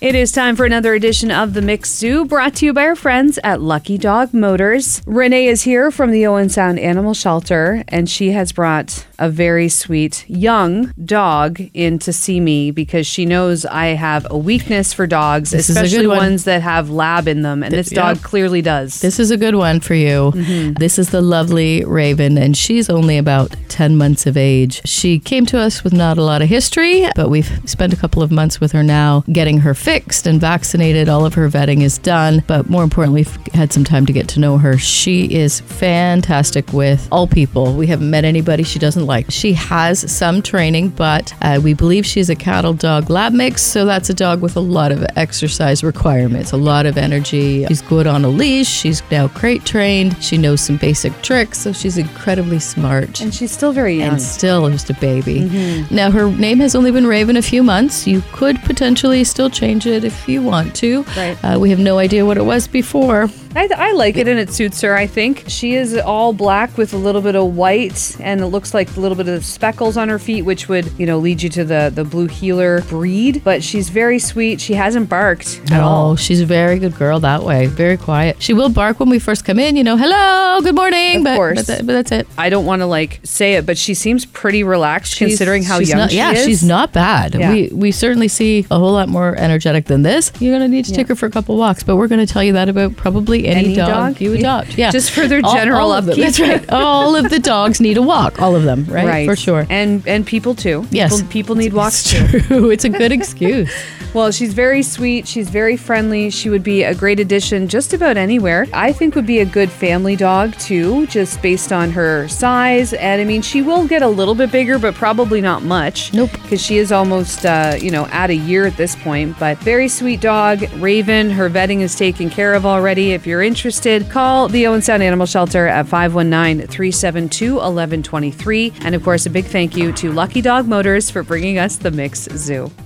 It is time for another edition of The Mixed Zoo, brought to you by our friends at Lucky Dog Motors. Renee is here from the Owen Sound Animal Shelter, and she has brought a very sweet young dog in to see me because she knows I have a weakness for dogs, especially ones that have lab in them, and this dog clearly does. This is a good one for you. Mm-hmm. This is the lovely Raven, and she's only about 10 months of age. She came to us with not a lot of history, but we've spent a couple of months with her now getting her fixed and vaccinated. All of her vetting is done, but more importantly, we've had some time to get to know her. She is fantastic with all people. We haven't met anybody she doesn't like. She has some training, but we believe she's a cattle dog lab mix, so that's a dog with a lot of exercise requirements, a lot of energy. She's good on a leash. She's now crate trained. She knows some basic tricks, so she's incredibly smart. And she's still very young. And still just a baby. Mm-hmm. Now, her name has only been Raven a few months. You could potentially still change it if you want to. Right. We have no idea what it was before. I like it, and it suits her, I think. She is all black with a little bit of white, and it looks like a little bit of speckles on her feet, which would, lead you to the blue heeler breed. But she's very sweet. She hasn't barked at all. She's a very good girl that way. Very quiet. She will bark when we first come in, hello, good morning. Of course. But that's it. I don't want to say it, but she seems pretty relaxed considering how young she is. Yeah, she's not bad. Yeah. We certainly see a whole lot more energetic than this. You're going to need to take her for a couple walks, but we're going to tell you that about probably any dog you adopt. Yeah. Just for their general upkeep. That's right. All of the dogs need a walk. All of them, right? Right. For sure. And people too. Yes. People need walks too. True. It's a good excuse. Well, she's very sweet. She's very friendly. She would be a great addition just about anywhere. I think would be a good family dog too, just based on her size. And she will get a little bit bigger, but probably not much. Nope. Because she is almost, at a year at this point. But very sweet dog. Raven, her vetting is taken care of already. If you're interested, call the Owen Sound Animal Shelter at 519-372-1123. And of course, a big thank you to Lucky Dog Motors for bringing us the Mixed Zoo.